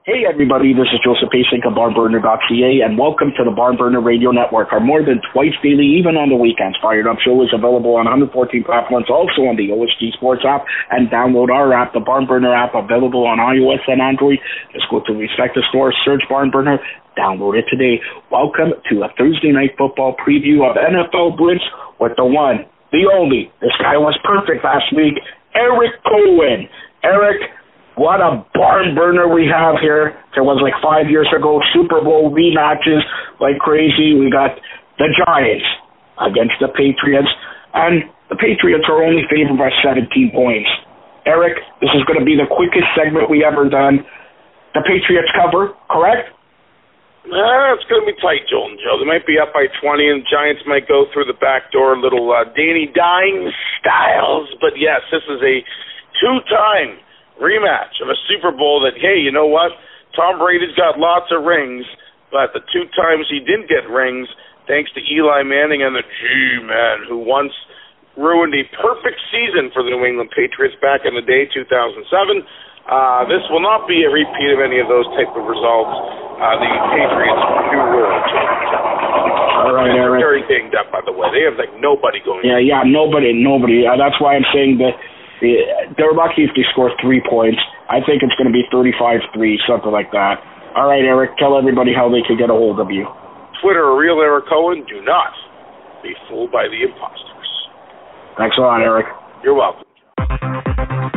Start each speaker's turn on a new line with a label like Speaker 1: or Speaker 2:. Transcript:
Speaker 1: Hey everybody, this is Joseph Pasink of BarnBurner.ca, and welcome to the Barnburner Radio Network. Our more than twice daily, even on the weekends, Fired Up Show is available on 114 platforms, also on the OSG Sports app, and download our app, the Barnburner app, available on iOS and Android. Just go to the respective store, search Barnburner, download it today. Welcome to a Thursday night football preview of NFL Blitz with the one, the only, this guy was perfect last week, Eric Cohen. Eric, what a barn burner we have here. There was like 5 years ago, Super Bowl rematches like crazy. We got the Giants against the Patriots, and the Patriots are only favored by 17 points. Eric, this is going to be the quickest segment we ever done. The Patriots cover, correct?
Speaker 2: It's going to be tight, Joel and Joe. They might be up by 20, and the Giants might go through the back door, little Danny Dimes styles. But yes, this is a two-time rematch of a Super Bowl that, hey, you know what? Tom Brady's got lots of rings, but the two times he didn't get rings, thanks to Eli Manning and the G-Man, who once ruined a perfect season for the New England Patriots back in the day, 2007. This will not be a repeat of any of those type of results. The Patriots do world champions.
Speaker 1: All right, Eric.
Speaker 2: Very dinged up, by the way. They have like nobody going.
Speaker 1: Yeah, nobody. That's why I'm saying that they're lucky if they score 3 points. I think it's going to be 35-3, something like that. All right, Eric, tell everybody how they can get a hold of you.
Speaker 2: Twitter, Real Eric Cohen. Do not be fooled by the imposters.
Speaker 1: Thanks a lot, Eric.
Speaker 2: You're welcome.